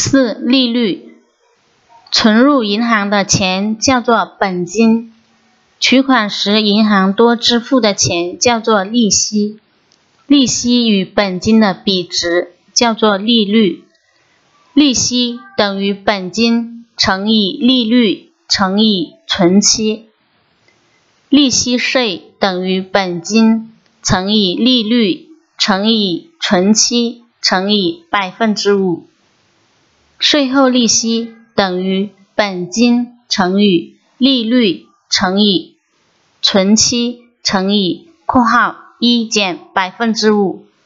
4、利率。存入银行的钱叫做本金，取款时银行多支付的钱叫做利息，利息与本金的比值叫做利率。利息等于本金乘以利率乘以存期，利息税等于本金乘以利率乘以存期乘以5%，税后利息等于本金乘以利率乘以存期乘以（1减5%）。